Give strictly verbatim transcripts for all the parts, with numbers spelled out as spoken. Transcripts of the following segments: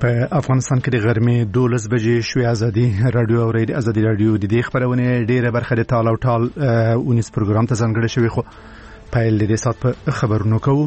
په افغانستان کې د غرمې دولس بجې شوې ازادي رادیو او ریډیو ازادي رادیو د دې خبرونه ډیره برخه د ټال او ټال اونیس پروګرام ته ځانګړی شوی خو پایل د دې سات په خبرونو کوو.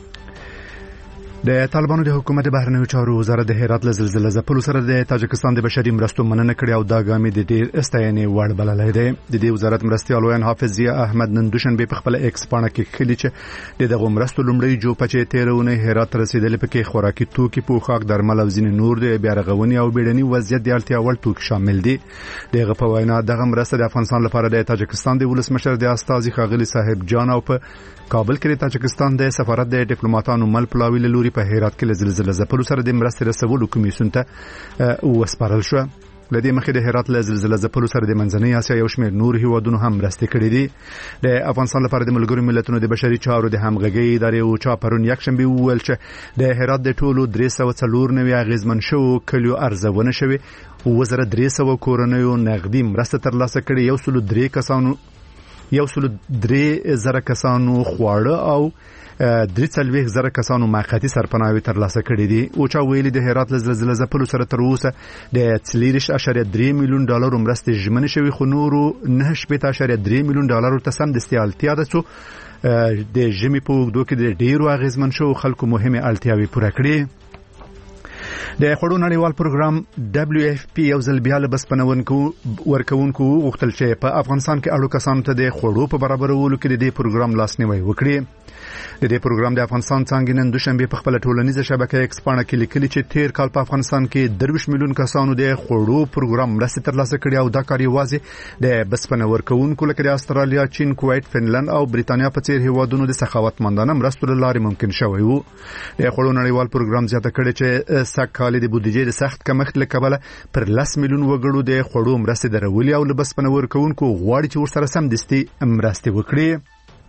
د طالبانو د حکومت بهرنیو چارو وزارت د هرات له زلزلې ځپلو سره د تاجکستان د بشري مرستو مننه کړې او دا ګامې د ډېر استاینې وړ بللی دی. د دې وزارت مرستیال ویان حافظ ضیا احمد نن دوشنبه په خپل ایکس پاڼه کې خلی چې دغه مرستو لومړی جو پچې تیرونه هرات رسیدلې پکې خوراکي توکي پوښاک درمل او ځینې نور د بیا رغونې او بیړني وضعیت د اړتیا وړ توکي شامل دي. دغه په وینا دغه مرسته د افغانستان لپاره د تاجکستان د ولسمشر د استازي خاغلی صاحب جان او په کابل کې د تاجکستان د سفارت د ډیپلوماټانو مل پلاوی له لوري په هرات کې زلزلې ځپلو سره د مرستې رسولو کمیسیون ته وسپارل شو. لدې مخې د هرات له زلزلې ځپلو سره د منځنۍ اسیا یو شمېر نور هیوادونو هم مرستې کړې دي. د افغانستان لپاره د ملګرو ملتونو د بشري چارو د همغږۍ ادارې او چا پرون یکشنبه وویل چې د هرات د ټولو درې سوه څلور نوي اغیزمن شو کلیو ارزونه شوې او زره درې سوه کورنیو نغدي مرسته ترلاسه کړې. یو سلو درې کسانو یو سلو درې زره کسانو خواړه او درې څلوېښت زره کسانو موقتي سرپناهي ترلاسه کړې دي. او چا ویلي د هرات له زلزلې ځپلو سره تر اوسه د څلېرویشت اعشاریه درې میلیون ډالرو مرستې ژمنې شوې خو نورو نهه شپېته اعشاریه درې میلیون ډالرو ته سمدستي اړتیا ده څو د ژمي په اوږدو کې د ډېرو اغیزمن شوو خلکو مهمې اړتیاوې پوره کړي. د خوړو نړیوال پروګرام دبليو اف پی یو ځل بیا له بسپنونکو ورکوونکو غوښتل چې په افغانستان کې اړو کسانو ته د خوړو په برابرولو کې د دې پروګرام لاسنیوي وکړي. د دې پروګرام د افغانستان څنګه نن دوشنبه په خپل ټولنیزه شبکې ایکس پاڼه کې لیکلي چې تیر کال په افغانستان کې درویشت میلیون کسانو د خوړو پروګرام مرستې ترلاسه کړې او دا کار یوازې د بسپنه ورکوونکو لکه د استرالیا، چین، کویت، فنلند او بریتانیا په څیر هیوادونو د سخاوتمندانه مرستو له لارې ممکن شوی وو. د خوړو نړیوال پروګرام زیاته کړې چې سږکال د بودیجې د سخت کمښت له کبله پر لس میلیون وګړو د خوړو مرستې درولې او له بسپنه ورکوونکو غواړي چې ورسره سمدستي مرستې وکړي.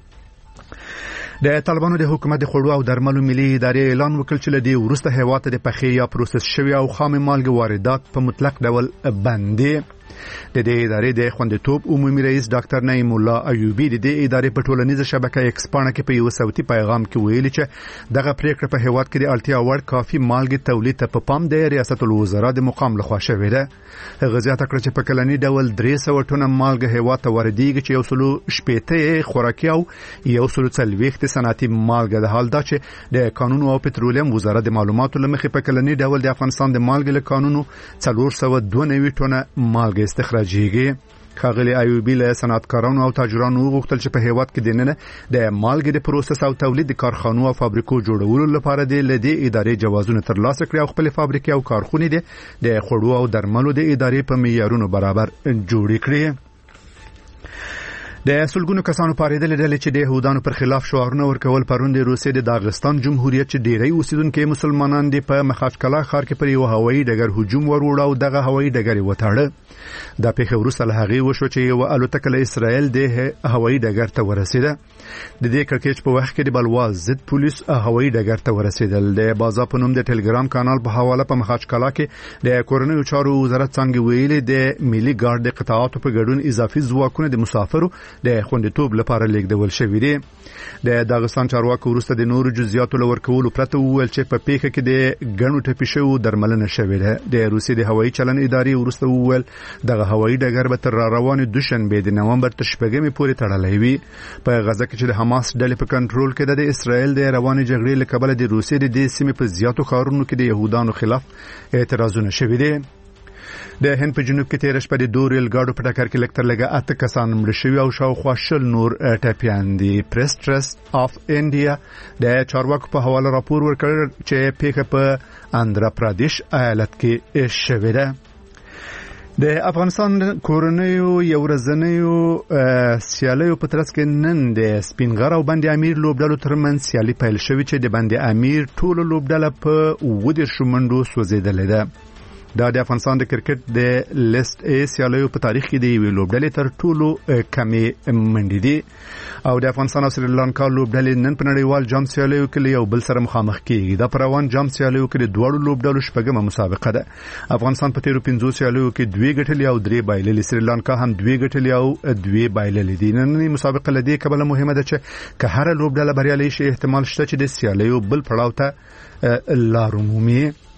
د طالبانو د حکومت د خوړو او درملو ملي ادارې اعلان وکړ چې له دې وروسته هیواد ته د پخې یا پروسس شوی او خام مالګې واردات په مطلق ډول بند دي. د دې ادارې د خوندیتوب عمومي رئیس ډاکټر نعیم الله ایوبی د دې ادارې په ټولنیزه شبکه ایکس پاڼه کې په یو صوتي پیغام کې ویلي چې دغه پریکړه په هیواد کې د اړتیا وړ کافي مالګې تولید ته په پام د ریاست الوزرا د مقام لخوا شوې ده. هغه زیاته کړه چې په کلنی ډول درې سوه ټنه مالګه هیواد ته واردېږي چې یو سلو شپېته خوراکي او یو سلو څلوېښت صنعتي مالګه ده. حال دا چې د قانون او پټرولیم وزارت د معلوماتو له مخې په کلنی ډول د افغانستان د مالګې له قانونو څلور سوه دوه نوي ټنه مالګه استخراجېږي. خاغلی ایوبی له صنعتکارانو او تاجرانو غوښتل چې په هیواد کې دننه د مالګې د پروسس او تولید د کارخانو او فابریکو جوړولو لپاره د لدې ادارې جوازونه ترلاسه کړي او خپل فابریکې او کارخونې د خوړو او درملو د ادارې په معیارونو برابر جوړ کړي. د سلګونو کسانو پاریدل ډلې چې د يهودانو پر خلاف شعارونه ورکول پرون د روسیې د داغستان جمهوریت چې ډیری اوسیدونکو مسلمانان دي په مخافکلا ښار کې پر یو هوایي ډګر هجوم وروړ او دغه هوایي ډګر وټاړه. دا پیښه وروسته له هغې وشو چې یو الوتکه له اسرائیل د هوایي ډګر ته ورسېده. د دې کړکېچ په وخت کې د بلواز ضد پولیس هوایي ډګر ته ورسېدل. د بازا په نوم د ټلګرام کانال په حواله په مخافکلا کې د کورنیو چارو وزارت څنګه ویلي د ملي ګارد د قطاعاتو په ګډون اضافي ځواکونه د مسافرو د خوندیتوب لپاره لیږدول شوي دي. د داغستان چارواکو وروسته د نورو جزئیاتو له ورکولو پرته وویل چې په پیښه کې د ګڼو ټپي شویو درملنه شوې ده. د روسیې د هوایي چلن ادارې وروسته وویل دغه هوایي ډګر به تر روانې دوشنبه د نومبر تر شپږمې پورې تړلی وي. په غزه کې چې د حماس ډلې په کنټرول کې ده د اسرائیل د روانې جګړې له کبله د روسیې د دې سیمې په زیاتو ښارونو کې د يهودانو خلاف اعتراضونه شوي دي. د هند په جنوب کې تیر شپه د دوه ریل ګاډو په ټکر کې لکتر لګه اته کسان مړه شوي او شاوخوا شل نور ټپیان دي. پریس ټرست اف انډیا د چارواکو په حواله راپور ورکړ چې پیښه په آندرا پردیش ایالت کې شوې ده. د افغانستان کورنیو یو ورځنیو سیالیو په ترڅ کې نن د سپینغر او بند امیر لوبډلو ترمنځ سیالي پیل شوې چې د بند امیر ټولو لوبډله په اووه دېرشو منډو سوځېدلې ده. دا د افغانستان د کرکټ د لیست ا سیالیو په تاریخ کې د یوې لوبډلې تر ټولو کمې منډې دي او د افغانستان او سریلانکا لوبډلې نن په نړیوال جام سیالیو کې یو بل سره مخامخ کیږي. دا پر روان جام سیالیو کې د دوړو لوبډلو شپږمه مسابقه ده. افغانستان په تیرو پنځو سیالیو کې دوه ګټلې او درې بایللې، سریلانکا هم دوه ګټلې او دوه بایللې دي. نننۍ مسابقه لدې کبله مهمه ده چې که هر لوبډله بریالۍ شي احتمال شته چې د سیالیو بل پړاو ته لار عمومي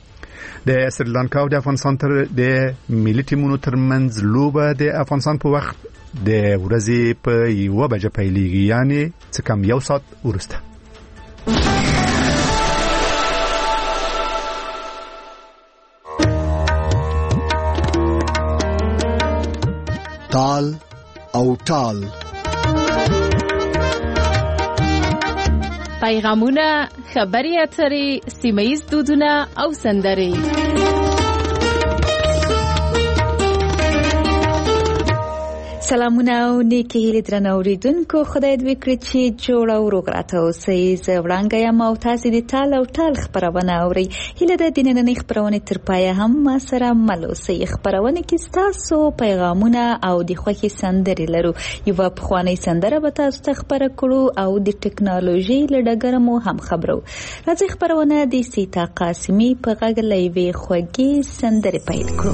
د سریلانکا او د افغانستان تر د ملي ټیمونو ترمنځ لوبه د افغانستان په وخت د ورځې په یو بجه پیلېږي، یعنی څه کم یو ساعت وروسته. تال او ټال پیغامونه، خبري اترې، سیمه‌ییز دودونه او سندرې. سلامونه او نیکی هیلې درنو اوریدونکو، خدای دې وکړي چې جوړ او روغ راته اوسئ. زه وړانګه یم او تاسې د ټال او ټال خپرونه اورئ. هیله ده د نننۍ خپرونې تر پایه هم ما سره مل اوسئ. خپرونه کې ستاسو پیغامونه او د خوښې سندرې لرو. یوه پخوانۍ سندره به تاسو ته خپره کړو او د ټکنالوژي له ډګره مو هم خبرو. راځئ خپرونه د سیتا قاسمي په غږ له یوې خوږې سندرې پیل کړو.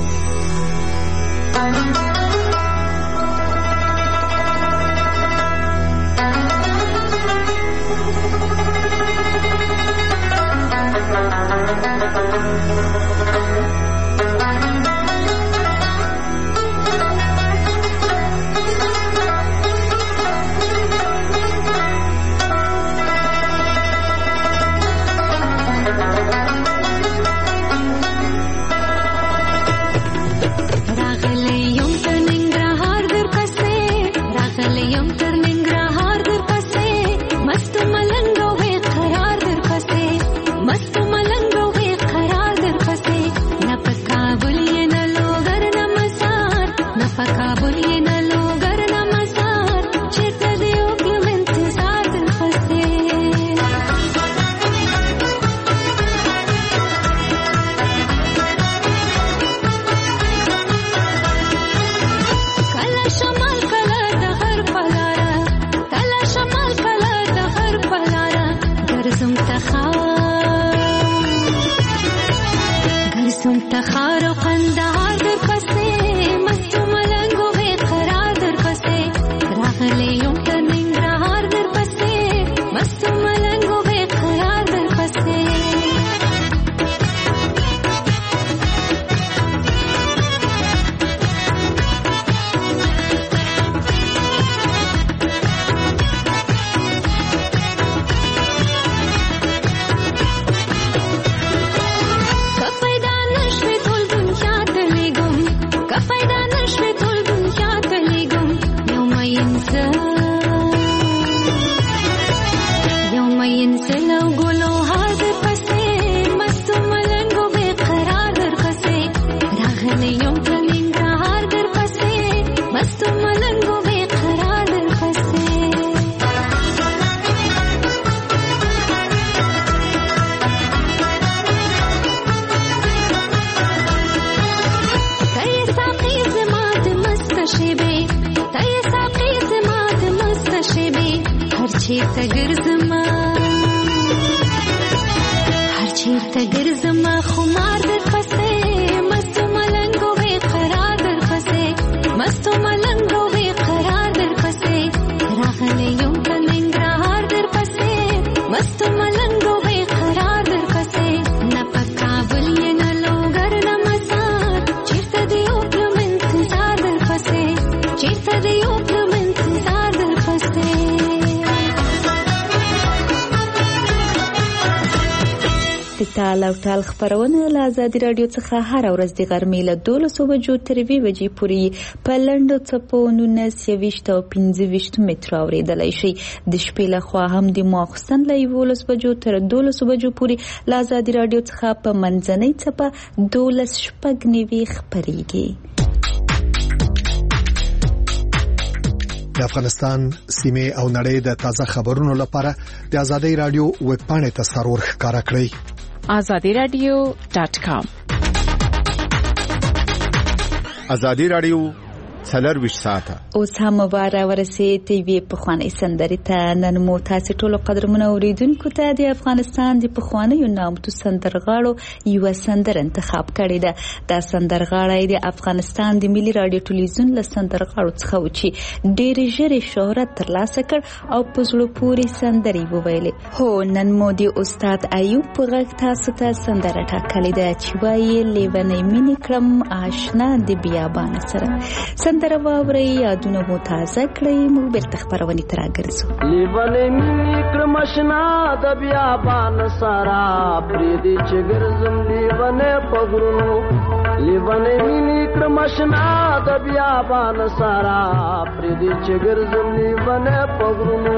ټال او ټال خپرونه له آزادي رادیو څخه هر ورځ د غرمې له دولسو بجو تر یوې بجې پورې په لنډو څپو نولس یویشت او پنځه ویشت متره اورېدلی شئ. د شپې له خوا هم د ماخوستن له یولس بجو تر دولسو بجو پورې له آزادي رادیو څخه په منځنۍ څپه دولس شپږ نوي خپرېږي. د افغانستان سیمه او نړۍ د تازه خبرونو لپاره د آزادي رادیو ویب پاڼې ته سرور ښکارا کړئ. آزادی رادیو ډاٹ کام. آزادی رادیو څلور ویشت ساعته. اوس هم بار ورسید وی په خواني سندري ته نن مو تاسو ټول قدرمنو اوریدونکو ته د افغانستان د پخوانیو نامتو سندرغاړو یو سندر انتخاب کړی ده. دا سندرغاړی د افغانستان د ملي رادیو ټلویزیون له سندرغاړو څخه و چې ډېر ژر شهرت ترلاسه کړ او په زړه پورې سندري وویلې. هو نن مو د استاد ایوب په غږ تاسو ته سندره ټاکلې ده چې وایي لیونی مینې کړم آشنا د بیابان سره. سندره واورئ، یادونه مو تازه کړئ، موږ بیرته خپرونې ته راګرځو. لیونی مینې کړم آشنا د بیابان سره پرېږدي چې ګرځم لیونی په غرونو. لیونی مینې کړم آشنا د بیابان سره پرېږدي چې ګرځم لیونی په غرونو.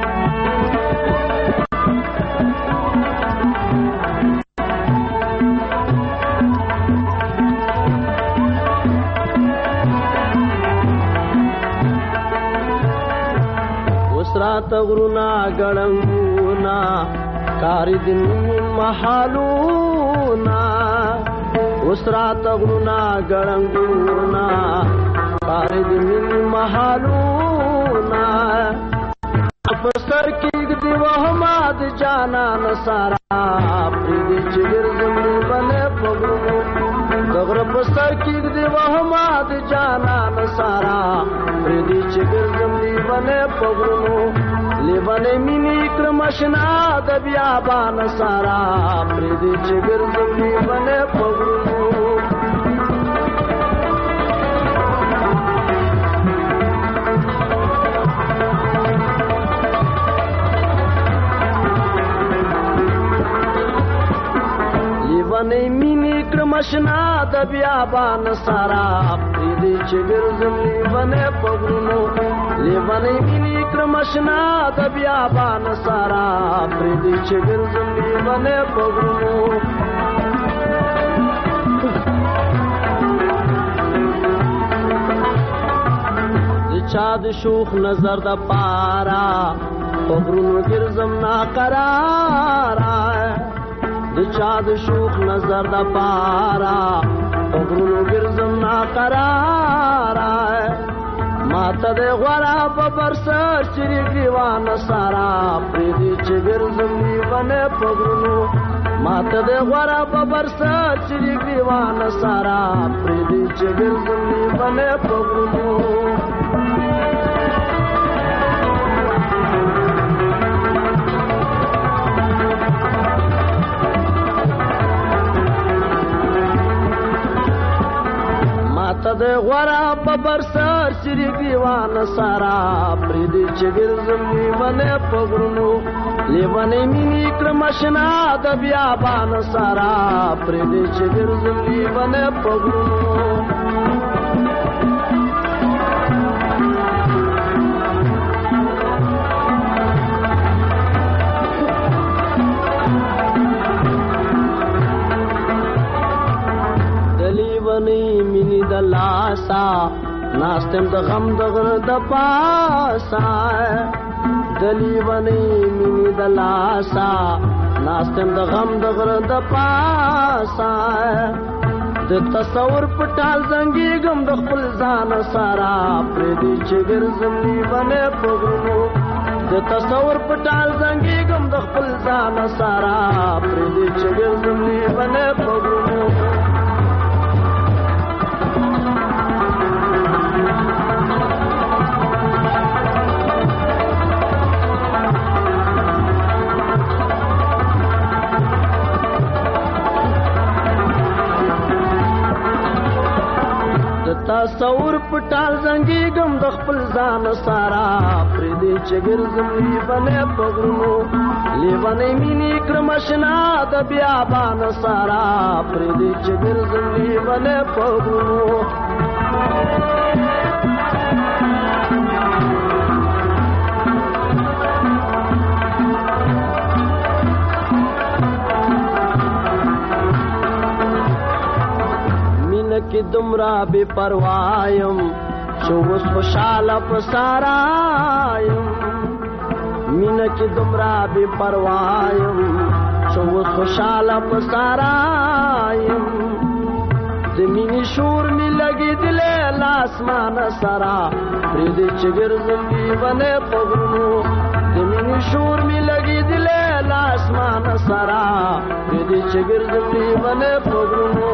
سراته غرونا ګړنګونا کاری دین محالونا. وسراته غرونا ګړنګونا کاری دین محالونا. افسر کېږ دی وهماد جانان سارا پرېږدي چې ګرځم لیونی په غرونو. دغره په سر کېږ دی وهماد جانان سارا پرېږدي چې ګرځم لیونی په غرونو. لیونی مینې کړم آشنا د بیابان سارا پرېږدي چې ګرځم لیونی په غرونو. لیونی مینې کړم آشنا د بیابان سارا پرېږدي چې ګرځم لیونی په غرونو. لیونی مینې کړم آشنا د بیابان سارا پرېږدي چې ګرځم لیونی په غرونو. د چا د شوخ نظر د پارا په غرونو ګرځم ناقراره. د چا د شوخ نظر د پارا په غرونو ګرځم ناقراره. ماته د غورا په برسر چری ګریوان سارا پرېږدي چې ګرځم لیونی په غرونو. ماته د غورا په برسر چری ګریوان سارا پرېږدي چې ګرځم لیونی په غرونو. ماته د غورا په برسر چری ګریوان سارا پرېږدي چې ګرځم لیونی په غرونو. لیونی مینې کړم آشنا د بیابان سارا پرېږدي چې ګرځم لیونی په غرونو. مینی د لاسا ناستم د غم د غر د پاسا. دلیونی مینی د لاسا ناستم د غم د غر د پاسا. د تصور پټال زنګي غم د خپل ځان سارا پرېږدي چې ګرځم لیونی په غرونو. د تصور پټال زنګي غم د خپل ځان سارا پرېږدي چې ګرځم لیونی په غرونو. تصور پټال زنګي غم د خپل ځان سارا پرېږدي چې ګرځم لیونی په غرونو. لیونی مینې کړم آشنا د بیابان سارا پرېږدي چې ګرځم لیونی په غرونو. کې دمرا بے پروایم شوس خوشاله پسارایم. مینه کې دمرا بے پروایم شوس خوشاله پسارایم. د مینې شور می لګې دلې لا لاسمان سرا پریدی چگر زمبی بنے پغرونو زمینی شور می لگی دلے لاسمان سرا پریدی چگر زمبی بنے پغرونو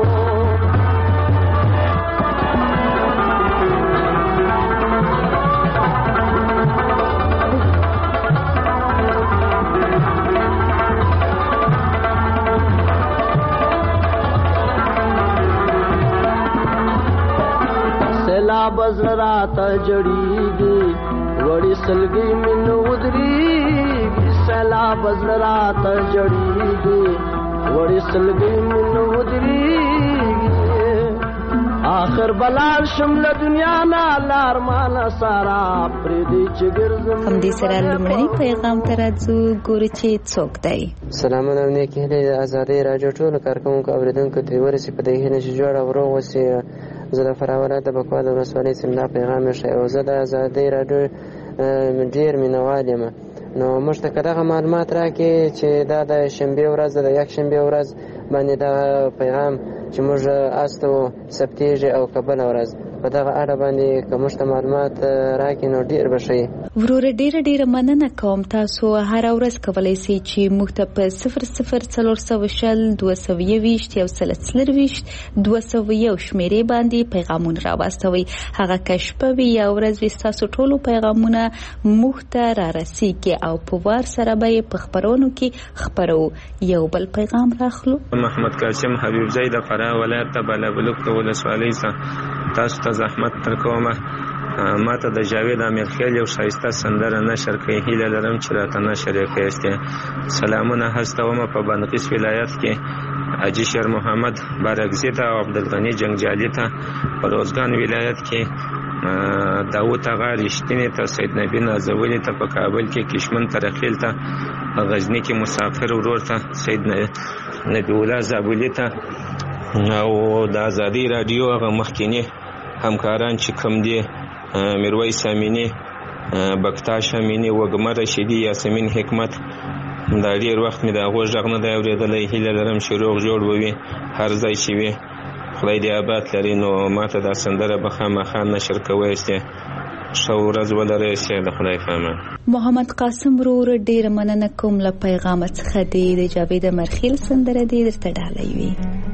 بزر رات جڑیگی وڑی سلگی من ودریگی سیلا بزر رات جڑیگی وڑی سلگی من ودریگی آخر بلال شمل دنیا نا لارمان سارا پریدی چگرزم هم دې سره لومړنی پیغام ته راځو ګورو چې څوک دی. سلامونه او نیکې هیلې د ازادۍ راډیو ټولو کارکوونکو اورېدونکو ته ورسي په دې هیله چې جوړ او روغ اوسئ. زه د فراه ولایت د بکوا د ولسوالۍ سیمنا پیغام ښی او زه د ازادۍ راډیو ډېر مینهوال یم. نو موږ ته که دغه معلومات راکړي چې دا د شنبې ورځ ده، د یکشنبې ورځ باندې دغه پیغام چې موږ استو ثبتېږي او که بله ورځ په دغه اړه باندې که موږ ته معلومات راکړي نو ډېر به ښه وي. وروره ډیره ډیره مننه کوم. تاسو هر ورځ کولی شئ چې موږ ته په صفر صفر څلور سوه شل دوه سوه یوویشت یو سل څلرویشت دوه سوه یو شمېرې باندې پیغامونه راواستوئ. هغه که شپه وي یا ورځ وي ستاسو ټولو پیغامونه موږ ته رارسیږي او په وار سره به یې په خپرونو کې خپرو. یو بل پیغام راخلو. محمد قاسم حبیب زی د فراه ولایت د بالابلوک د ولسوالۍ څخه تاسو ته زحمت درکومه. ما ته د جاوید امیر خیل یو ښایسته سندره نشر کړئ، هیله لرم چې راته نشر یې کړئ. سلامونه هستومه په بادغیس ولایت کې حاجي شیر محمد بارکزي ته او عبدالغني جنګجالي ته، په روزګان ولایت کې داود اغا رښتینې ته، سید نبی نازولي ته، په کابل کې کشمن ترخیل ته، په غزني کې مسافر ورور ته، سید نبی الله زابلي ته او د ازادۍ راډیو هغه مخکینی همکاران چې کوم دي میرویس امینی، بکتاش امینی، وګمه رشیدي، یاسمین حکمت، دا ډېر وخت مې د هغو غږ نه دی اورېدلی. هیله لرم چې روغ جوړ به وي هر ځای چې وي، خدای دې آباد لري. نو ما ته دا سندره به خامخا نشر کوی سي. ښه ورځ ولرئ سي، د خدای په امان. محمد قاسم ورور ډېره مننه کوم له پیغامه څخه دی. د جاوید مرخیل سندره دې درته ډالۍ وي.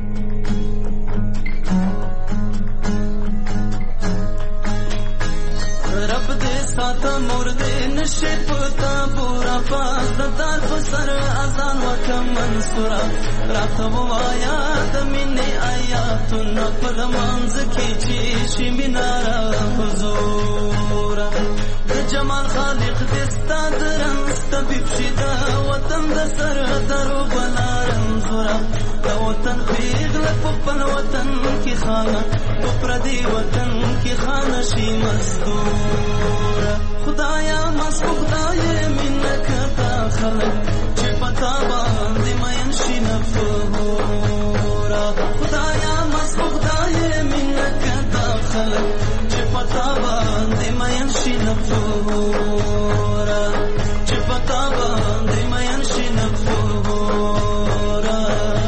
ساته مرده نشي پتا بورا پاس دار پسر اذان وکم منصورا راته وایا د مینې آیاتونه په منځ کې چې شي مینارا حضور د جمال خالق دستا درنس طبيب شدا وطن د سر درو بلارم زورا د وطن پیغله په خپل وطن کې خانه په پردي وطن کې خانه شي مستور خدایا مسکو خدای منک تا خلق چې پتا باندې مین شي نفورا خدایا مسکو خدای منک تا خلق چې پتا باندې مین شي نفورا چې پتا باندې مین شي نفورا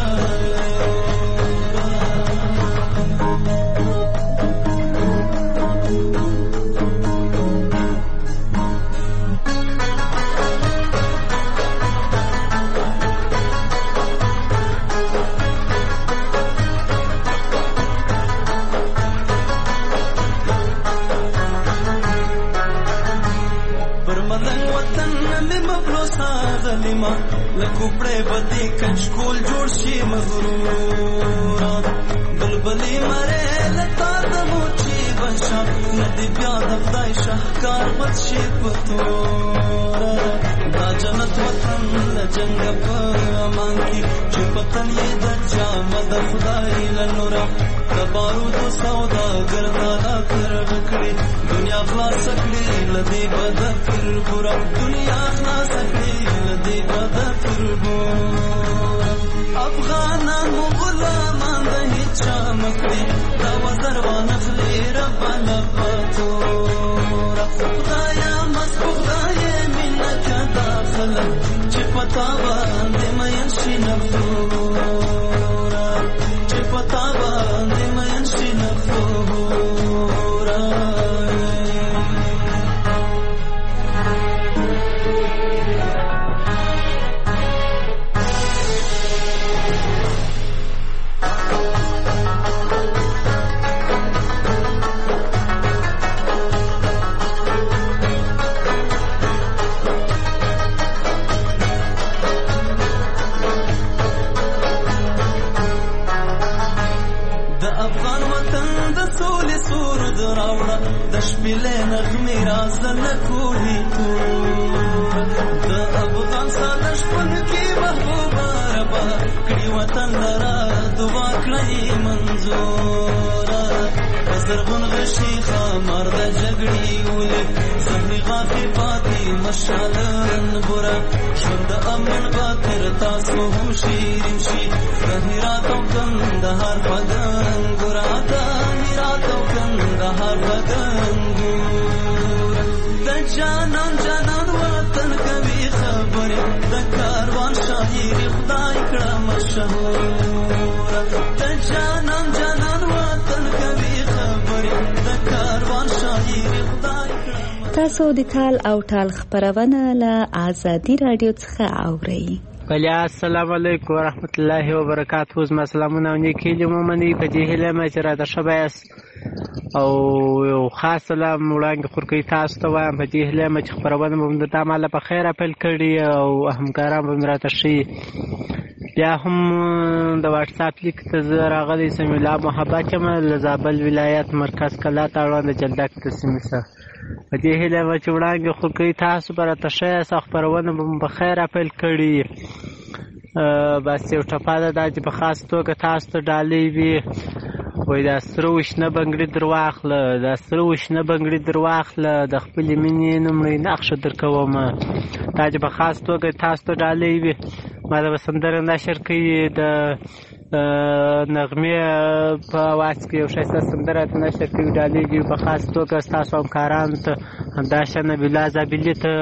لکوپړې بدی کچکول جوړ شي مغرورا بلبلې مره لتا د موچی بشا ندی بیا د خدای شهکار بد شي پتورا دا جنت وطن لجنګ په امان کې چې پتن یې د چا مد خدای لنورا د بارود سودا ګرځالا کر وکړي دنیا خلاص کړي لدی بد کر پورا دنیا خلاص کړي لدی بد کر پورا افغانان مو غلامان د هیڅ مکړي دا وزر وانخلي رب لپتورا خدایا مسکو خدای منک داخل چې پتا باندې مین شي نفورا چې پتا باندې مین شي نفورا راوړه د شپېلې نغمې رازه نه کوهي تور د افغانستان د شپون کې محبوبه ربه کړي وطن لره دعا کړئ منظوره په زرغون غشي خامار د جګړې ولې زهري غافي پاتې مشعله نبوره ژوند د امن به تر تاسو هم شیرین شي د هرات او کندهار په ګنګوره د هرات او کندهار په ګنګوره د جانان جانان وطن کوي خبرې د کاروان شاعري خدای کړه مشهوره د جانان جانان وطن کوي خبرې د کاروان شاعري خدای کړه. تاسو د تال او ټال خبرونه له آزادي رادیو څخه اورئ. بله السلام علیکم ورحمت الله وبرکاته. زما سلامونه او نیکې هیلې مو منئ. په دې هیله یم چې راته ښه به یاست او یو خاص سلام وړاندې خورکوي تاسو ته وایم. په دې هیله یم چې خپرونه به م د تا ماله په خیره پیل کړي او همکاران به م راته ښیي. بیا هم د واټساپ لیک ته زه راغلی سمیع الله محبت یم له زابل ولایت مرکز کلا ته اړوند د جلدک د سیمې څخه. په دې هیله یم چې وړاندې خورکوي تاسو به راته ښه یاست او خپرونه به م په خیره پیل کړي. بس یو ټپه ده دا چې په خاص توګه تاسو ته ډالۍ وي. وایي دا سره وشنه بنګړي در واخله دا سره وشنه بنګړي در واخله د خپلې مینې لومړۍ نقشه در کومه. دا چې په خاص توګه تاسو ته ډالۍ وي. ما د به سندره نشر کوي د نغمې په اواز کې یو ښایسته سندره نشر کوي ډالۍ وي په خاص توګه ستاسو همکارانو ته همداشان نبیالله زابلي ته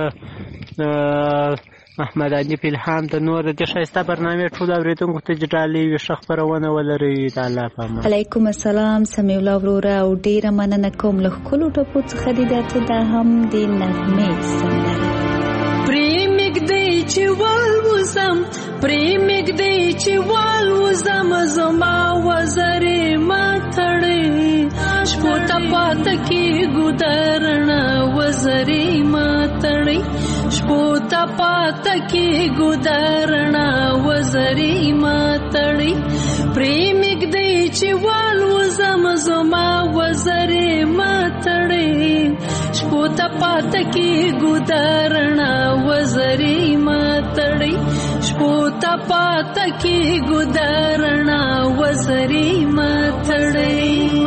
محمد علي فلحام ته نور د دې ښایسته برنامې ټولو اورېدونکو ته چې ډالۍ وي ښه خپرونه ولرئ. د الله په امان. علیکم السلام سمیع الله وروره او ډېره مننه کوم له ښکلو ټپو څخه دې دا ته دا هم د نغمې سندره. پرېمږدی چې والوزم پرېمږدی چې والوزم زما وزرې ماتړې شپو ته پاته کېږو درڼه وزرې ماتړې شپو ته پاته کېږو درڼه وزرې ماتړې پرېمږدی چې والوزم زما وزرې ماتړې شپو ته پاته کېږو درڼه وزرې ماتړې شپو ته پاته کېږو درڼه وزرې ماتړې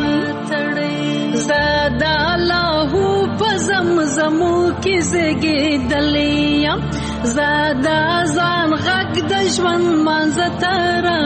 زه د الله په زمزمو کې زیږېدلې یم زه د ځان غږ د ژوند منځه ته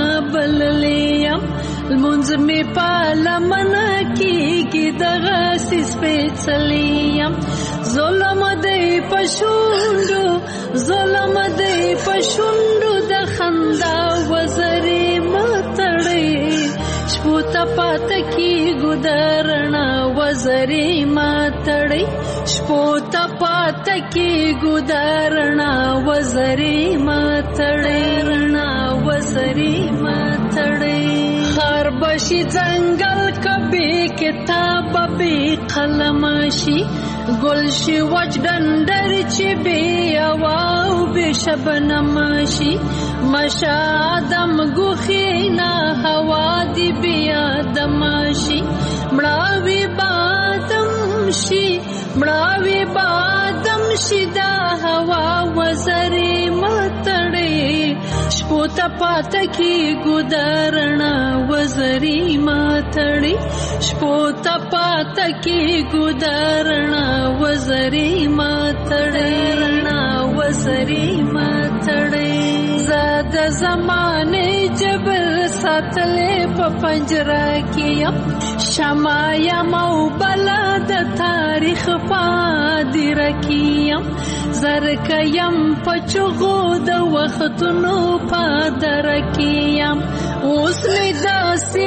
رابللې یم لمونځ مې په لمنه کېږي دغسې سپېڅلی یم ظلم دی په شونډو ظلم دی په شونډو د خندا وزرې ماتړې شپو ته پاته کېږو درڼه وزرې ماتړې شپو ته پاته کېږو درڼه وزرې ماتړې رڼا وزرې ماتړې خار بشي ځنګل کبي کتاب بې قلم شي ګل شي وچ ډنډر چې بې هوا او بې شبنم شي مشه آدم ګوښې نه هوا دې بې آدم شي مړاوي بادم شي مړاوي بادم شي دا هوا وزرې ماتړې شپو ته پاته کېږو درڼه وزرې ماتړې شپو ته پاته کېږو درڼه وزرې ماتړې رڼا وزرې ماتړې زه د زمانې جبر ساتلې په پنجره کې یم شمع یم او بلا د تاریخ په هدیره کې یم زرکه یم په چغو د وختونو په دره کې یم اوس مې داسې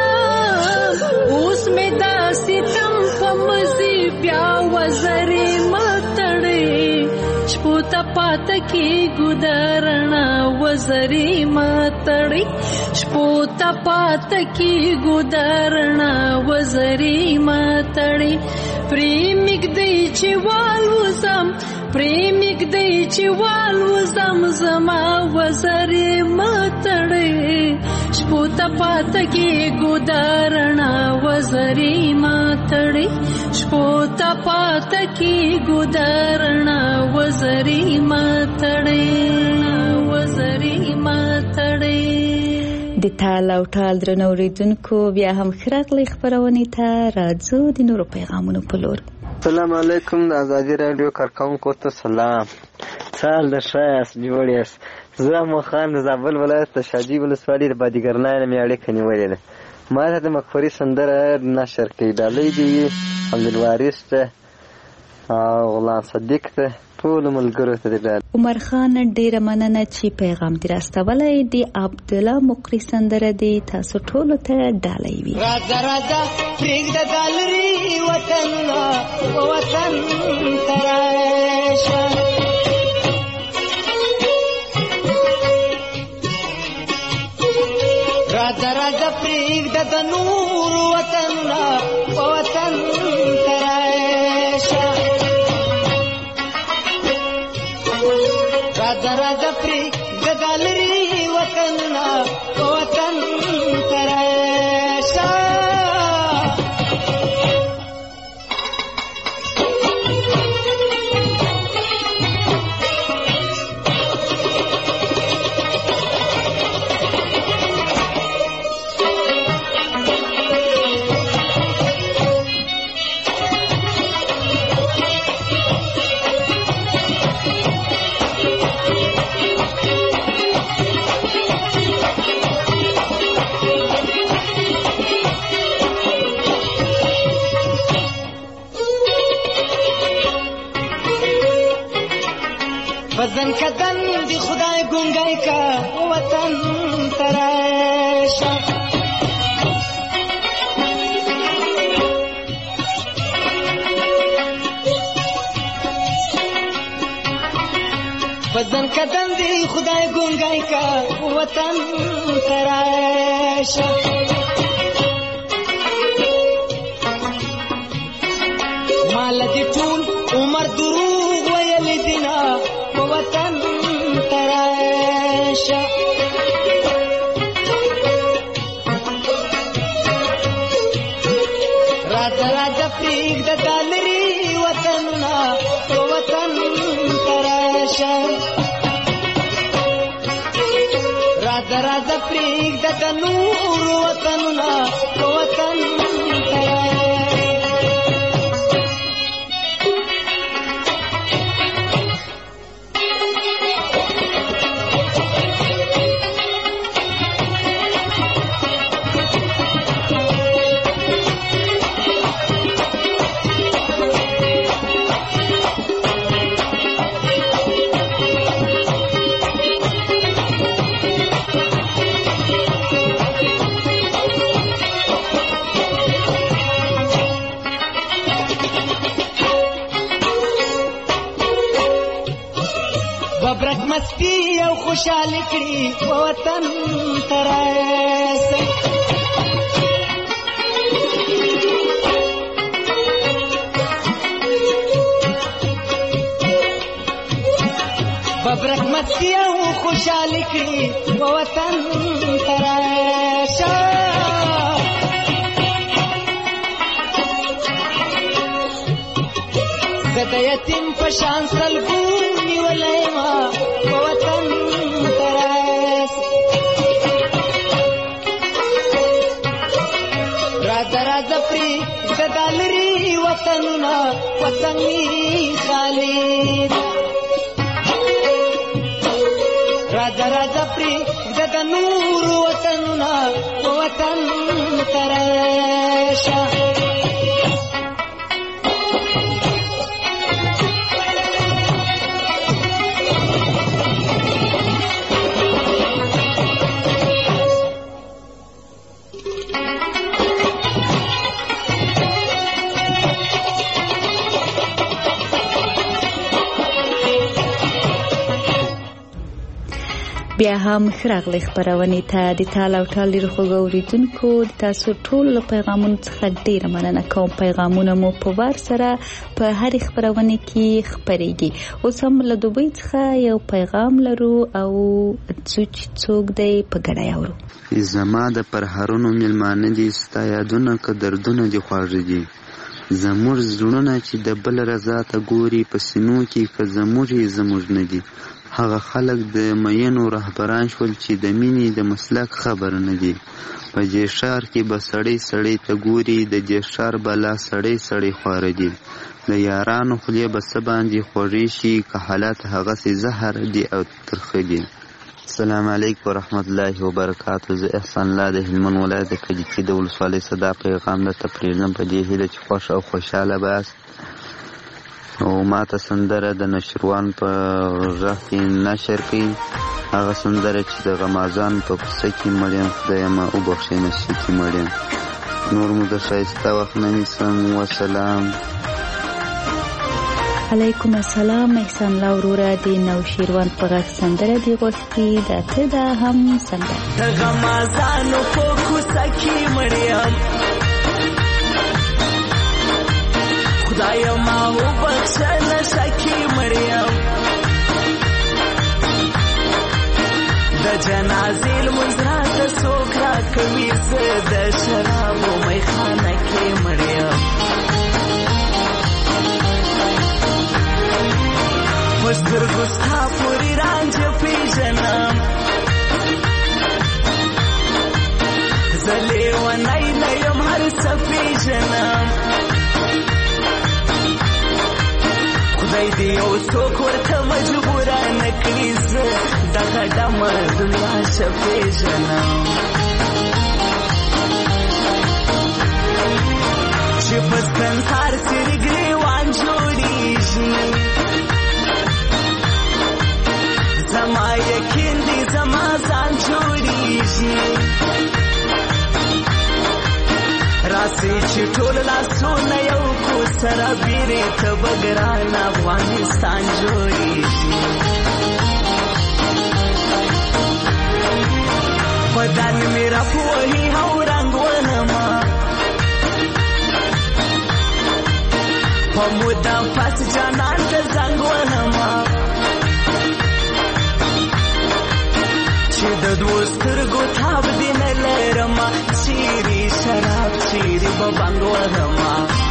تم اوس مې داسې تم په مزي بیا وزرې ماتړې شپو ته پاته کېږو درڼه وزرې ماتړې شپو ته پاته کېږو درڼه وزرې ماتړې پرېمږدی چې والوزم پرېمږدی چې والوزم زما وزرې ماتړې شپو ته پاته کېږو د رڼا وزرې ماتړې شپو ته پاته کېږو د رڼا وزرې ماتړې وزرې ماتړې. د تال او ټال درنو اوریدونکو بیا هم ښه راغلئ خپرونې ته. راځو د نورو پیغامونو په لور. السلام علیکم. د ازادي راډیو کارکونکو ته سلام. سال د ښه یاست، جوړ یاست. زه مو خان د زابل ولایت د شاجوی ولسوالۍ د بادیګرنای نه مې اړیکه نیولې ده. ما ته د مغفري سندره نشر کوي. ډالۍ دې وي عبدالوارث ته او غلام صدیق ته ټولو ملګرو ته دې ډالۍ. عمر خان ډېره مننه چې پیغام دې راستولی. د عبدالله مقري سندره دې تاسو ټولو ته ډالۍ وي. راځه راځه پرېږده دا لرې وطنونه وطن ته راشه راځه راځه پرېږده د نورو وطنونه وطن ته راشه راځه راځه پرېږده دا لرې وطنونه وطن ته راشه وطن کدن دی خدای گنگای کا وطن تراشه وطن کدن دی خدای گنگای کا وطن تراشه مال دی ټول عمر دروغ ویل دینا وطن تراشه راځه راځه پرېږده دا لرې وطنونه وطن تراشه راځه راځه پرېږده د نورو وطنونه وطن تراشه ببرک مستی او خوشحالی کړي وطن تراشه ببرک مستی او خوشحالی کړي وطن تراشه زه د یتیم په شان سلګونی ولیما وطن تراشه راځه راځه پرېږده دا لرې وطنونه وطن خالد راځه راځه پرېږده د نورو وطنونه وطن تراشه بیا هم خراغلی خبرونه ته د تال او ټال لري خو اوریدونکو تاسو ټول له پیغامونو څخه ډیره مننه کوم. پیغامونه مو په وار سره په هر خبرونه کې خبرېږي. اوس هم له دوبۍ څخه یو پیغام لرو او څوک څوک دی په ګډه یاورو. زما د پرهرونو ملمانه دي ستا یادونه که دردونه دي خواږه دي. زموږ زړونه چې د بل رضا ته ګوري په سینو کې که زموږ یې زموږ نه دي. هغه خلک د مینو رهبران شول چې د مینې د مسلک خبر نه دي. په دې ښار کې به سړی سړی ته ګوري، د دې ښار بلا سړی سړی خواره دي. د یارانو خولې به څه باندې خوږې شي که حالات هغسې زهر دي او ترخه دي. السلام علیکم ورحمت الله وبرکاتو. زه احسان الله د هلمند ولایت د کجکي د ولسوالۍ صدا پیغام درته پرېږدم په دې هیله چې خوښ او خوشحاله به یاست. او ما ته سندره د نشروان په غږ کې نشر کړي، هغه سندره چې د غمازان په کوڅه کې مړ یم، خدایه ما وبخښئ نشي کې مړ یم. نور مو د ښایسته وخت نه نیسم. وسلام. علیکم السلام. احسان الله وروره د نوشیروان په غږ سندره دی غوښتي دا ته دا هم سندره د غمازانو په کوڅه کې مړ یم، خدایا ما وبخښه نشه کې مړ یم. د جنازې لمونځ راته څوک راکوي، زه د شرابو میخانه کې مړ یم. په سترګو ستا پورې رانجه پېژنم، زه لیونی نه یم هر څه پېژنم. خدای دې یو څوک ورته مجبوره نه کړي، زه دغه ډمه دنیا ښه پېژنم. چې په سنسار څېرې ګرېوان جوړېږي، زما یقین دی زما ځان جوړېږي. راسئ چې ټول لاسونه یو کو سره بیرې ته به ګران افغانستان جوړېږي. بدن مې راپوهي او رنګ ونما، په موده پس جانان ته زنګ ونما، چې د دوو سترګو تاب دې نه لرمه، چیرې شراب چیرې به بنګ وهمه.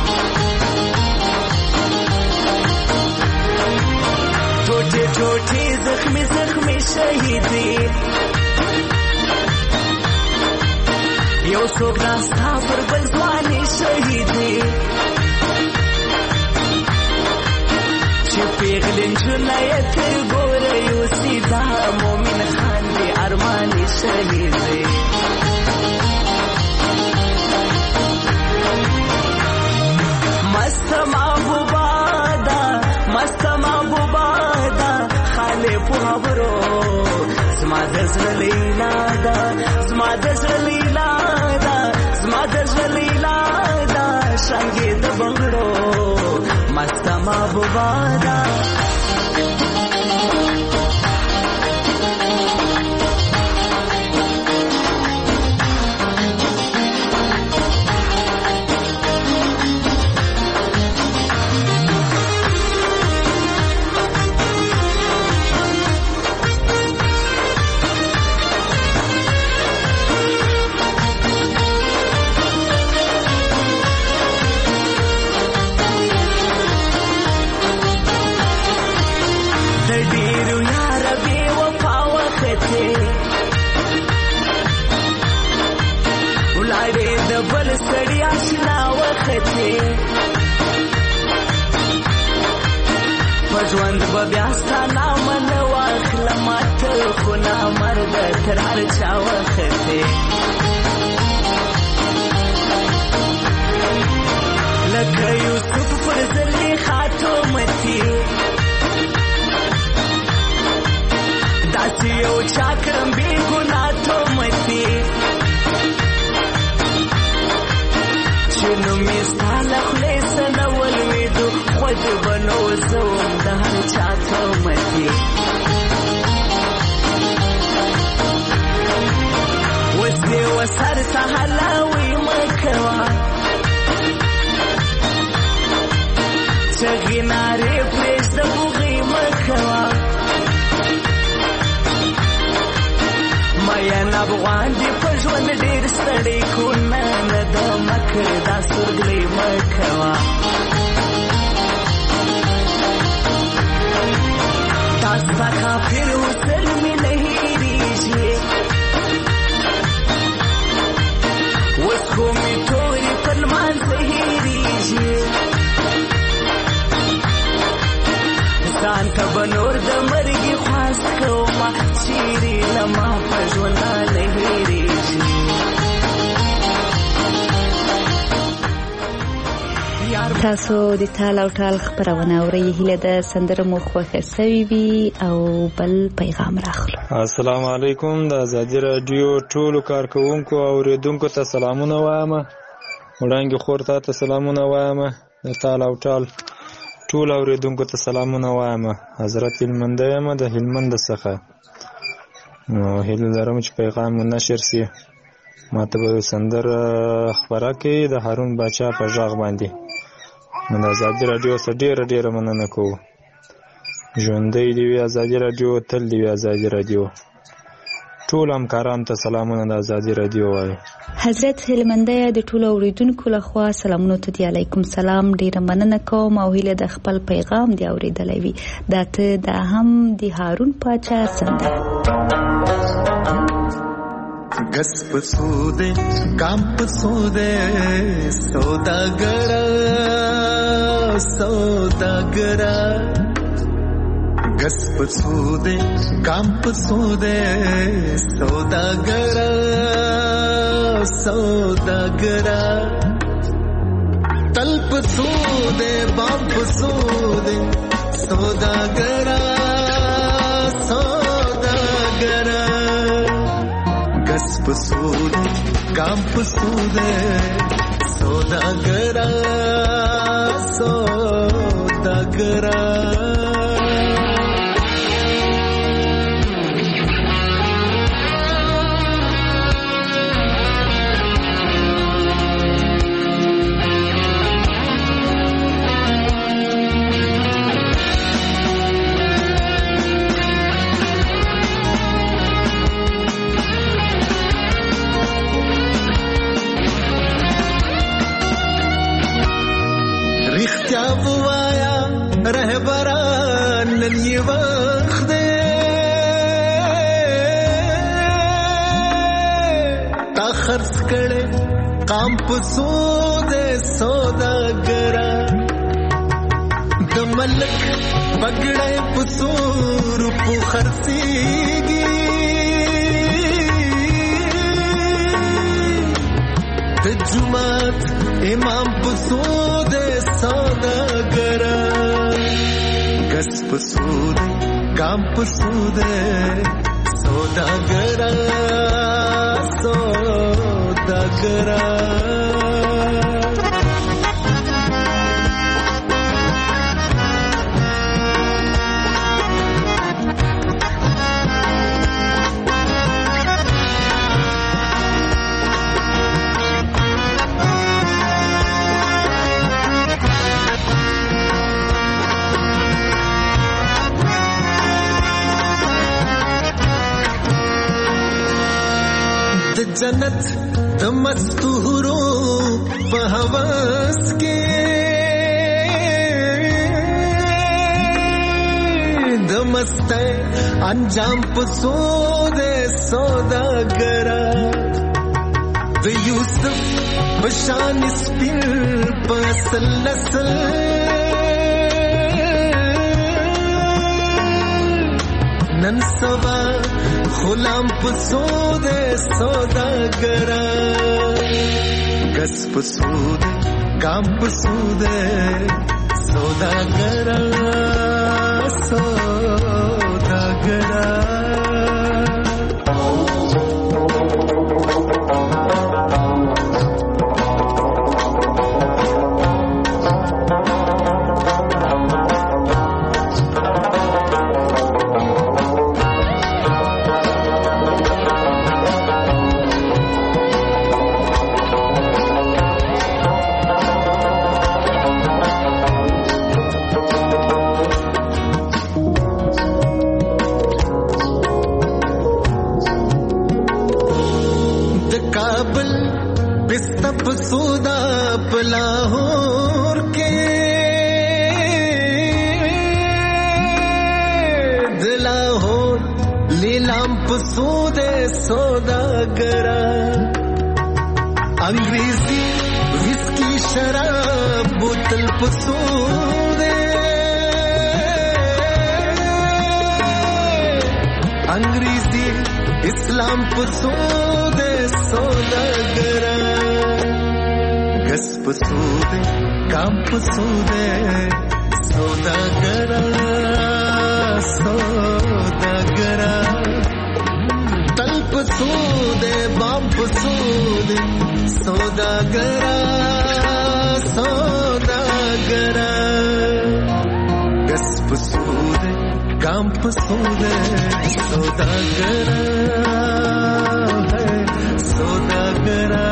ټوټې ټوټې زخمې زخمې شهیدې، یو څوک راستا پر بل ځوانې شهیدې، چې پیغلې نجونه یې تر ګوره یوسي، دا مومن خان دې ارمانې شهیدې. مست محبوبه ده مست محبوبه ده، خالې په خبرو زما د زړه لیلا ده، زما د زړه لیلا ده، زما د زړه لیلا ده، شانګې د بنګړو مست محبوبه ده. سړی آشنا وختې په ژوند به بیا ستا نامه نه واخلم، ته خو نامرده تر هر چا وختې. لکه یوسف پر زلیخا تومتي، داسې یو چا کړم بې ګناه تومتي، چې نوم یې ستا له خولې څه نه ولوېدو، خود به نو زه وم د هر چا تومتي. چغې نارې پرېږده بوغې مه کوه مین افغان دې په ژوند ډېر ستړی کو نه نه د مکر دا سورګلې مه کوه تا ستا کافر اوسل مې نه هېرېږي اوس خو مې تورې په لمانځه هېرېږي ځان ته به نور د مرګې خواست کومه چیرې له ما په ژوندانه هېرېږي تاسو د تال او ټال خبرونه اورئ. هیله ده سندره مو خوښه سوي وي او بل پیغام راخلو. السلام علیکم. د ازادي راډیو ټولو کارکوونکو او اوریدونکو ته سلامونه وایم. وړانګې خور ته ته سلامونه وایم. د تال او ټال ټول اوریدونکو ته سلامونه وایم. حضرت هلمنده یم د هلمند څخه. نو هیله لرم چې پیغام مو نشر سي. ماته به سندره خبره کوي د هارون باچا په غږ باندې. نو د ازادي راډیو څخه ډېره ډېره مننه کوو. ژوندی دې وي ازادي راډیو، تل دې وي ازادي راډیو. ټول همکارانو ته سلامونه د ازادي راډیو وایي. حضرت هلمنده د ټولو اوریدونکو لخوا سلامونه ته دی. علیکم سلام. ډېره مننه کوم او هیله د خپل پیغام دی اوریدلی وي. دا ته دا هم د هارون باچا سندره. گس پسوده کام پسوده سوداگرا سوداگرا گس پسوده کام پسوده سوداگرا سوداگرا تل پسوده بام پسوده سوداگرا سوداگرا گس پسوده کام پسوده سوداگرا سوداگرا رهبران نن یې وخت دی تا خرڅ کړې قام په سودې سوداګرا د ملک بګړې په سور په خرڅېږي د جومات امام په سودې سوداګرا گس پسوده کام پسوده سوداگرا سوداگرا جنت د مستورو په هوس کې د مست انجام په سودې سوداګرا د یوسف بشان سپین په اصل نسل نن سبا غلام پسوده سوداگرا گس پسوده کام پسوده سوداگرا سوداگرا پسوده سوداگرا انگریزی ویسکی شراب بوتل پسوده انگریزی اسلام پسوده سوداگرا گس پسوده کام پسوده سوداگرا سوداگرا تل پسوده بام پسوده سوداگرا سوداگرا گس پسوده کام پسوده سوداگرا سوداگرا.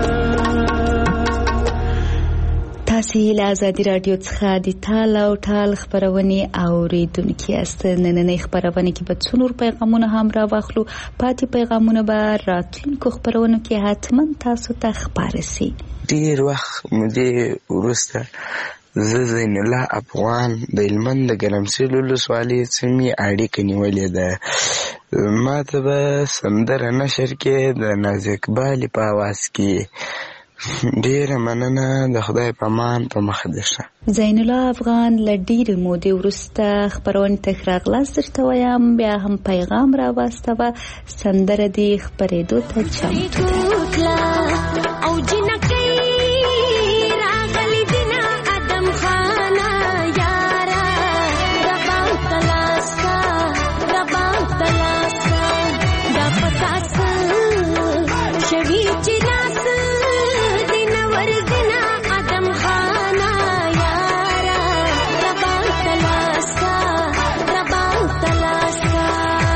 تاسې له ازادي راډیو څخه د تال او ټال خپرونې اورېدونکي یاست. نننۍ خپرونه کې به څو نور پیغامونه هم راواخلو. پاتې پیغامونه به راتلونکو خپرونو کې حتما تاسو ته خپاره سي. ډېر وخت مودې وروسته زه زین الله افغان د هلمند د ګرمسیر ولسوالۍ څخه اړیکه نیولې ده. ما ته به سندره نشر کې د ناز اقبال په اواز کې. ډیره مننه. د خدای په امان په مخ دې شه. زین الله افغان له ډېرې مودې وروسته خپرونې ته ښه راغلاست درته وایم. بیا هم پیغام راواستوه. سندره دې خپرېدو ته چمتو او جنکۍ راغلی دینا ادم خانه یاره ربان تلاسکا ربان تلاسکا دا پتاس شوی چې لاس دینا ورګنا ادم خانه یاره ربان تلاسکا ربان تلاسکا.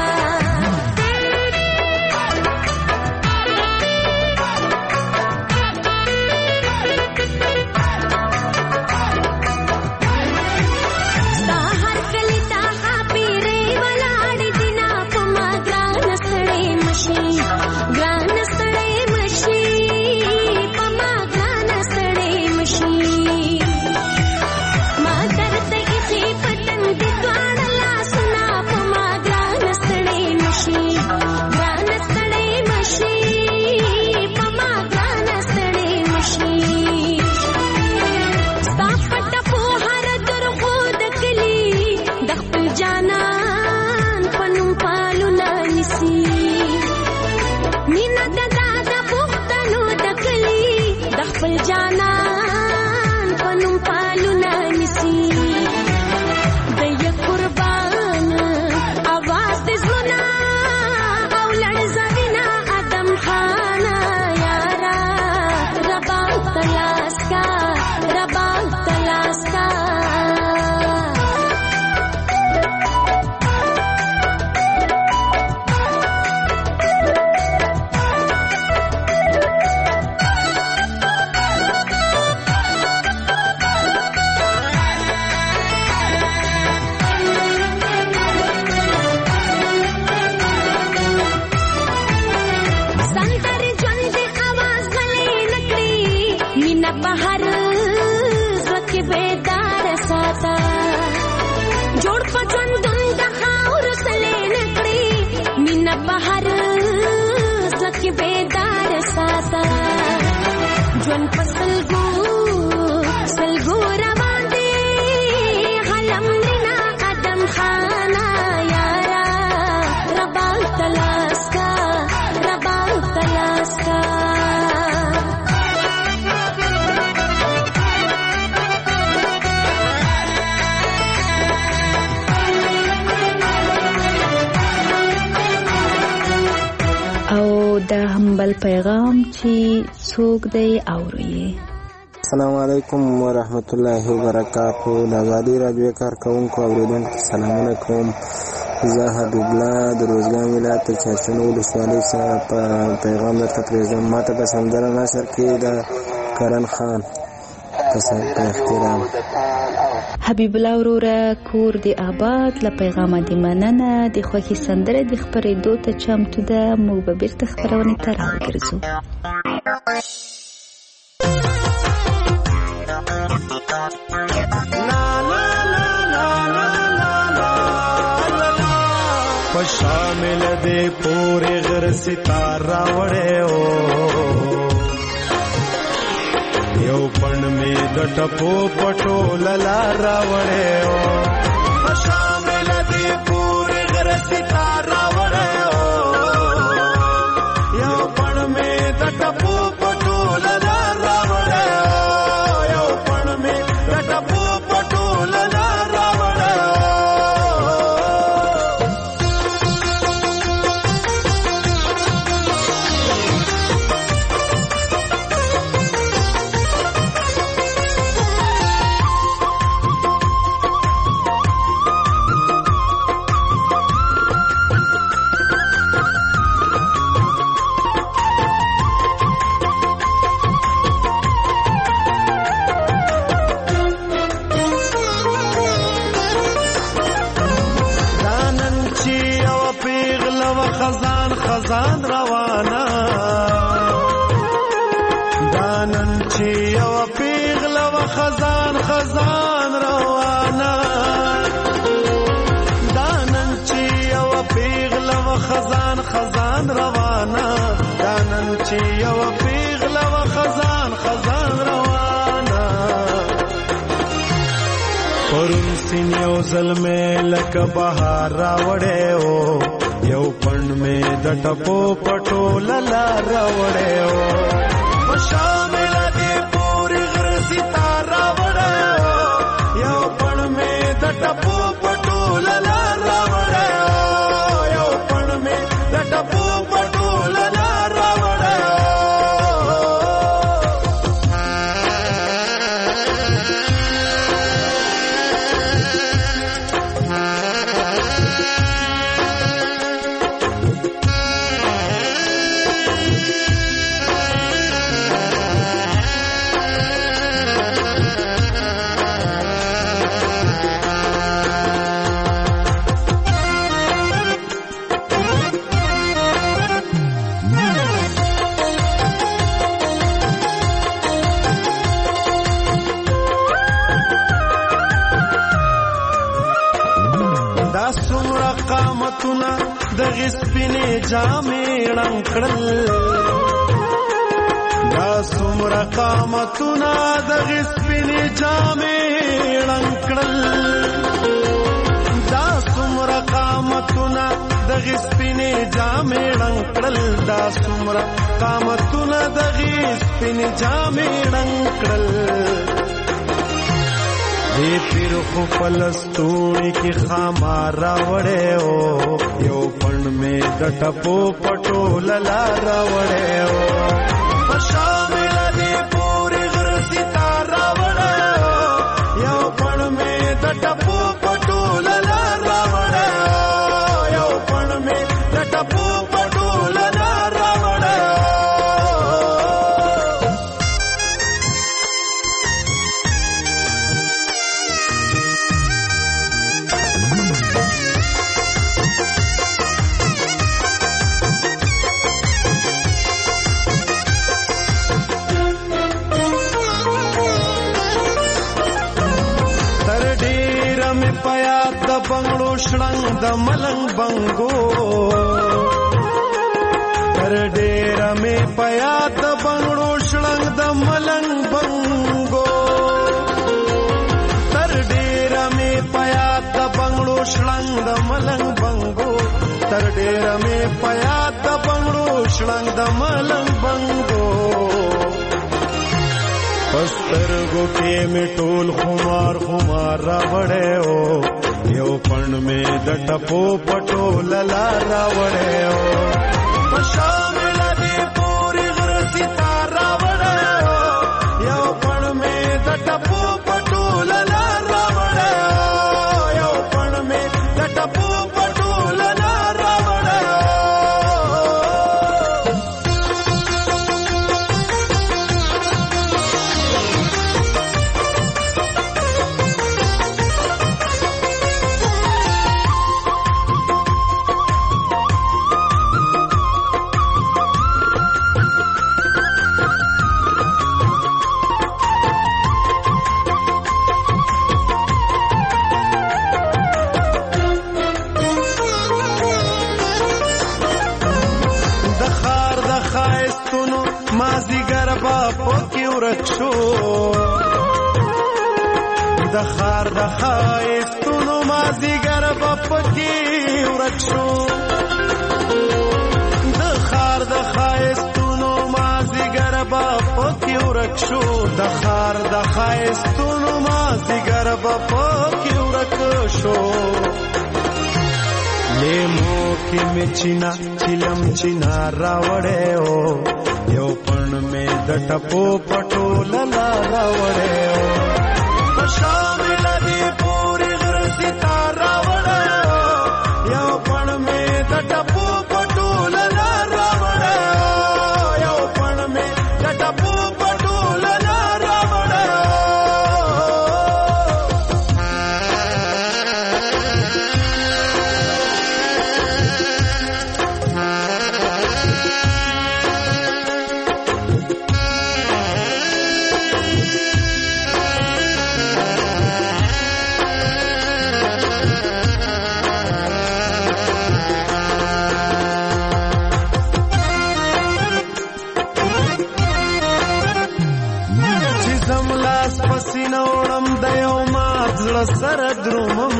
بل پیغام چې څوک دی اوري. السلام علیکم ورحمت الله وبرکاتہ. د ازادي راډیو کارکونکو اوریدونکو سلامونه کوم. زه حبیب الله د روزګان ولایت چارچنو ولسوالۍ څخه په پیغام درته پرېږدم. ما ته په سندره نشر کې د کرن خان په احترام. حبیب الله وروره کور دی آباد له پیغامه دی مننه. د خوښي سندره د خپرېدو ته چمتو ده. موږ به بیرته خپرونې ته راوګرځو. په شامل دې پورې غر ستاره وړې او یو پڼ می د ټپو پټو للار وړې او شامل دې پورې غر ستاره وړې او یو پڼ می د ټپو پټو للار وړې او یو پڼ می د ټپو پټو للار وړې خزان خزان روانه دانن چې یو پیغله و خزان خزان روانه دانن چې یو پیغله و خزان خزان روانه دانن چې یو پیغله و خزان خزان روانه پرون سین یو ظلمه لکه بهار راوړې او یو پڼ می د ټپو پټو للار وړې او شامل دې پورې غر ستاره وړې او یو پڼ می د ټپو پټو للار وړې او یو پڼ می د ټپو پټو للار وړې قامتونه د غسپینې جامې ړنګ کړل دا څومره قامتونه د غسپینې جامې ړنګ کړل دا څومره قامتونه د غسپینې جامې ړنګ کړل دا څومره قامتونه د غسپینې جامې ړنګ کړل دی پیر خو پلستوړي کې خامار راوړې او یو پڼ می د ټپو پټو للار وړې او شامل دې پورې غر ستاره وړې او یو پڼ می د ټپو پټو للار وړې او یو پڼ می د ټپو پټو للار وړې پیاد د بنگړو شړنګ د ملنګ بنګو تر ډیر می پیاد د بنگړو شړنګ د ملنګ بنګو تر ډیر می پیاد د بنگړو شړنګ د ملنګ بنګو تر ډیر می پیاد د بنگړو شړنګ د ملنګ بنګو پسترګو کې می ټول خمار خمار راوړې او یو پڼ می د ټپو پټو للار راوړې او شامل دې پورې غر ستاره وړې او یو پڼ می د ټپو پټو للار راوړې او یو پڼ می د ټپو پټو للار راوړې د ښایستونو مازدیګر به پکې ورک شو د ښار د ښایستونو مازدیګر به پکې ورک شو د ښار د ښایستونو مازدیګر به پکې ورک شو لیمو کې مې چینا چلم چینا راوړې او یو پڼ مې د ټپو پټو للا راوړې او په شامل دې پورې غر ستار راوړې او یو پڼ مې د ټپو پټو للا راوړې او یو پڼ مې د ټپو پټو للا راوړې سینوړم د یو مات زړه سره درومم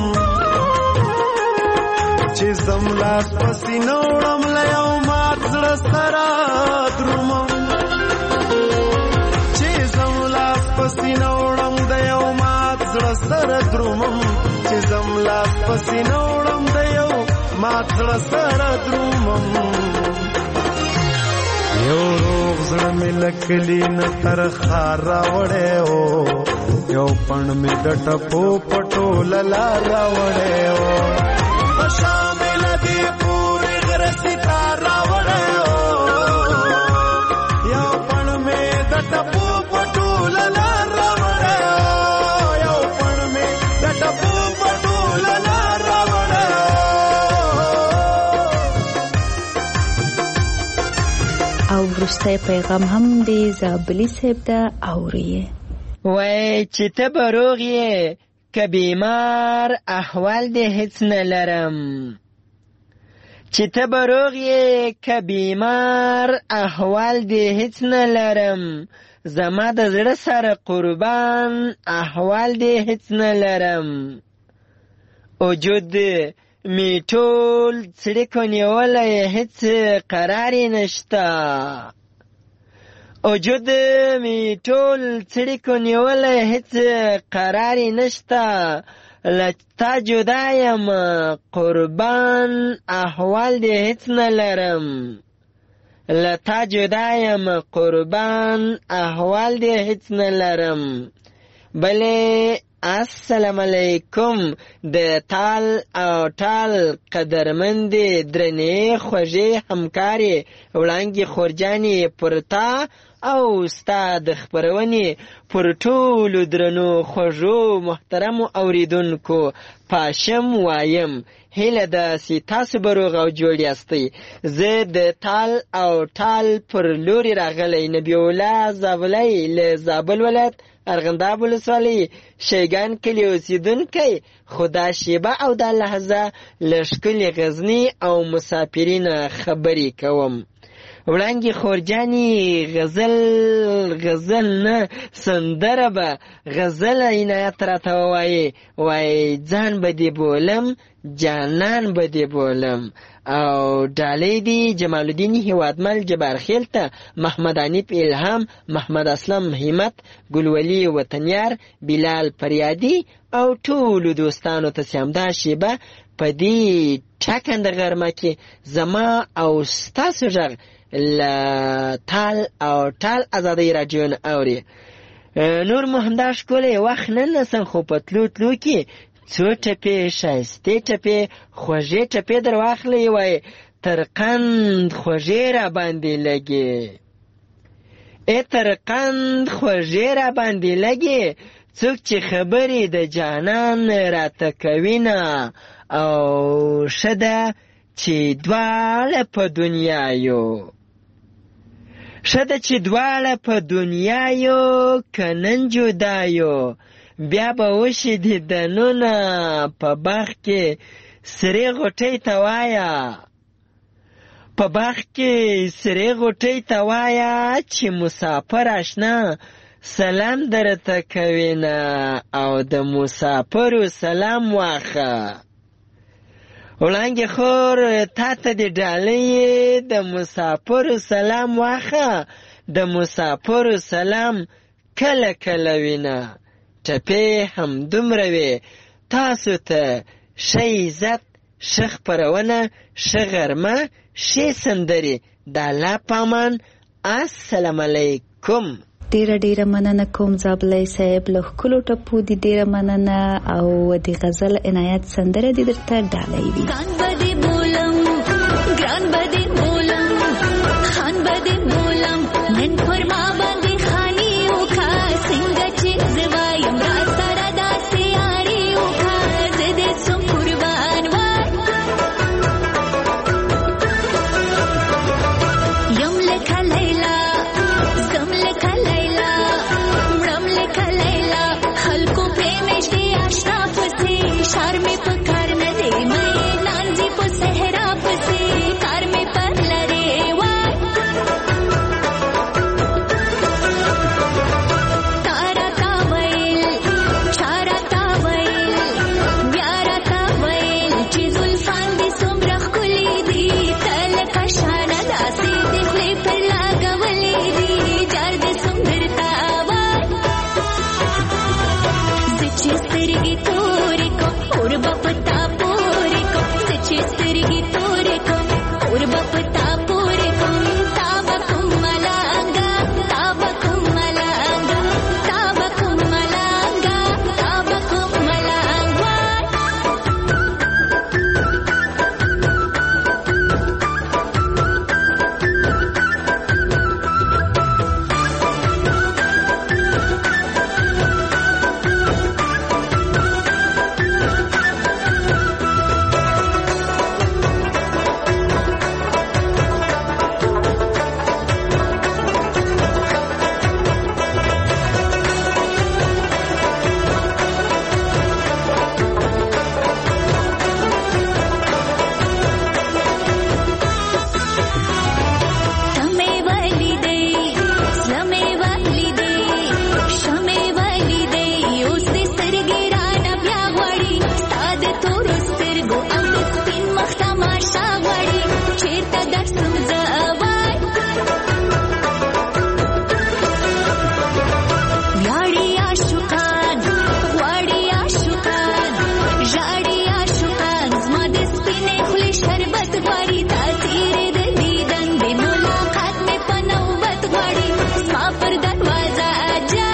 چې زم لاس په سینوړم له یو مات زړه سره درومم چې زم لاس په سینوړم د یو مات زړه سره درومم چې زم لاس په سینوړم د یو مات زړه سره درومم یو روغ زړه مې لکلی نه تر ښار راوړی او یو پڼ مې د ټپو پټو للا راوړی او په شامل دې پورې غره ستار راوړی او یو پڼ مې د ټپو پټو للا راوړی او یو پڼ مې د ټپو پټو للا راوړی او وروستی پیغام هم د زابلي صاحب ده اوري وای چې ته به روغ یې که بیمار احوال دې هیڅ نه لرم چې ته به روغ یې که بیمار احوال دې هیڅ نه لرم زما د زړه سره قربان احوال دې هیڅ نه لرم وجود می ټول څړیکو نیولی هیڅ قرار یې نشته وجود می ټول څړیکو نیولی هیڅ قرار یې نشته له تا جدا یم قربان احوال دې هیڅ نه لرم له تا جدا یم قربان احوال دې هیڅ نه لرم بلې السلام علیکم د تال او ټال قدرمندې درنې خوږې همکارې وړانګې خورجانې پر تا او ستا د خپرونې پر ټولو درنو خوږو محترمو اوریدونکو پاشم وایم هیله ده چې تاسو به روغ او جوړ یاستئ زه د تال او ټال پر لوري راغلی نبی الله زابلی له زابل ولایت ارغنداب ولسوالۍ شیګان کلي اوسېدونکی خو دا شیبه او دا لحظه له ښکلې غزني او مسافرینه خبرې کوم وړانګې خورجانې غزل غزل نه سندره به غزل عنایت راته ووایې وایي ځان به دې بولم جانان به دې بولم او ډالۍ دي جمال الدین هیوادمل جبار خیل ته محمد عنیف الهام محمد اسلم همت ګلولي وطنیار بلال فریادي او ټولو دوستانو ته چې همدا شیبه په دې ټاکنده غرمه کې زما او ستاسو غږ له تال او ټال ازادۍ راډیو نه اوري نور مو همدا ښکلی وخت نه نسم خو په تلو تلو کې څو ټپې ښایستې ټپې خوږې ټپې در واخلئ وایي تر قند خوږې را باندې لګې ای تر قند خوږې را باندې لګې څوک چې خبرې د جانان راته کوینه او ښه ده چې دواړه په دنیا یو ښه ده چې دواړه په دنیا یو که نن جدا یو بیا به وشي دیدنونه په باغ کې سرې غوټۍ ته وایه په باغ کې سرې غوټۍ ته وایه چې مسافر اشنا سلام درته کوینه او د مسافرو سلام واخه وړانګې خور تا ته د ډالۍ د مسافرو سلام واخه د مسافرو سلام کله کله وینه ټپې هم دومره وې تاسو ته ښه عزت ښه خپرونه ښه غرمه ښې سندرې د الله په امان السلام علیکم. ډیره ډیره مننه کوم زابلای صاحب له ښکلو ټپو دي ډیره مننه او د غزل عنایت سندره دي درته ډالۍ وي. ګان بده بولم ګران بده بولم خان بده بولم نن پر ما باندې خاني او کا څنګه چې زوایم را سره داسې یاري او کا زه دې څوم قربان وای یم لکه لیلا زم لکه لیلا مړم لکه لیلا خلکو پرې مشتي آشنا پسې شار مې په کار نه دی مې نانځي په صحرا پسې کار مې پر لرې وای تارا تا ویل چارا تا ویل بیارا تا ویل چې زلفان دې څومره ښکلي دي ته لکه شانه داسې دې خولې پر لګولې دي جار دې سندرتا وای زه چې سترګې تورې کوم اور به پتا پورې کوم زه چې سترګې تورې کوم اور به پتا پورې کوم تا به کوم ملانګه تا به کوم ملانګه تا به کوم ملانګه تا به کوم ملانګ وای تمې ولیدې زمې ولیدې شمې ولیدې اوس دې سترګې رانه بیا غواړي ستا د تورو سترګو او د سپین مخ تماشا غواړي چېرته درسم زه وای ویاړي عاشقان غواړي عاشقان ژاړي عاشقان زما د سپینې خولې شربت غواړي تاثیر د دیدن د ملاقات مې په نوبت غواړي زما پر دروازه اجا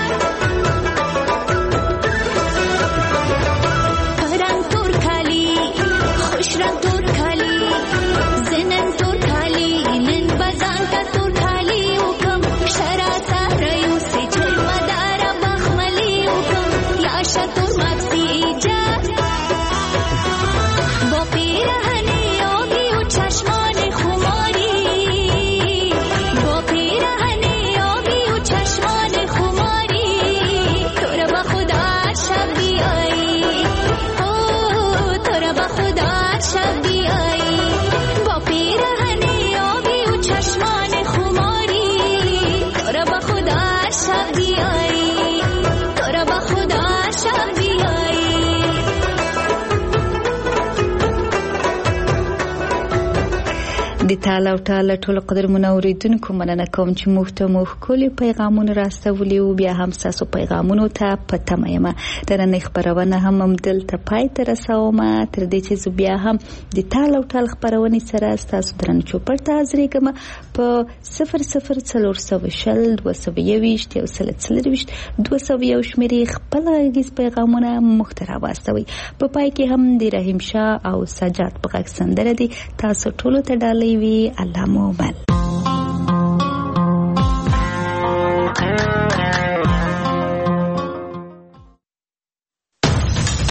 پرنګ تور کالي خوش رنګ تور کالي زنن تور کالي نن بزان ته تور کالي وکم شرا سره یوسې چرمداره بخملي وکم یا شتور مکسي جا با پیرهنی آبی و چشمان خماری با پیرهنی آبی و چشمان خماری تو را با خدا شب بیایی اوه تو را با خدا شب بیایی با پیرهنی آبی و چشمان خماری تو را با خدا شب بیایی تو را با خدا شب بیایی د تاله او تاله ټول قدرمنو اوریدونکو مننه کوم چې موږ ته مو ښکلي پیغامونه راستولي او بیا هم ستاسو پیغامونو ته په تمه یم. د نننۍ خپرونه هم همدلته پای ته رسوم تر دې چې زه بیا هم د تاله او تاله خپرونې سره ستاسو درنه چوپړ ته حاضرېږم په صفر صفر څلور سوه شل دوه سوه یوویشت یو سل څلرویشت دوه سوه یو شمېرې خپل غږیز پیغامونه موږ ته راواستوئ. په پای کې هم د رحیم شاه او سجاد په غږ سندره دي تاسو ټولو ته ډالۍ وي. الله مو بل